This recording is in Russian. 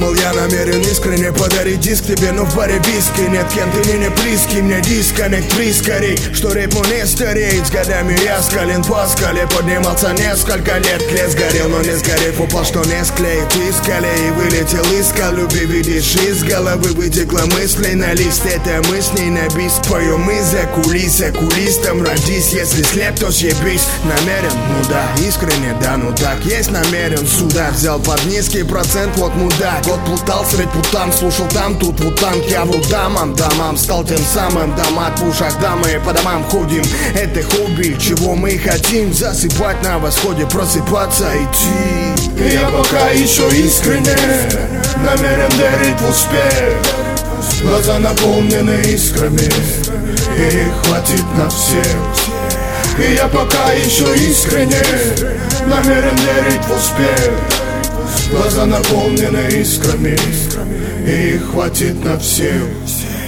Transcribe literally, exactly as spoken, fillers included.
думал, я намерен искренне подарить диск тебе, но в баре виски нет, кем ты мне не близкий. Мне дисконнект скорей, что ритму не стареет. С годами я скален по скале, поднимался несколько лет. Клей сгорел, но не сгорев, упал, что не склеит. Из колеи вылетел из колюби, видишь, из головы вытекла мыслей на лист. Это мы с ней на бис, поем мы за кулис, а кулистом родись. Если слеп, то съебись. Намерен, ну да, искренне, да, ну так. Есть намерен, сюда взял под низкий процент, вот мудак. Год плутал средь путан, слушал там, тут вутанг. Я вру дамам, дамам, стал тем самым. Дамат в ушах, дамы, по домам ходим. Это хобби, чего мы хотим. Засыпать на восходе, просыпаться, идти. И я пока еще искренне намерен верить в успех. Глаза наполнены искрами, и их хватит на всех. И я пока еще искренне намерен верить в успех. Глаза наполнены искрами, и их хватит на всех.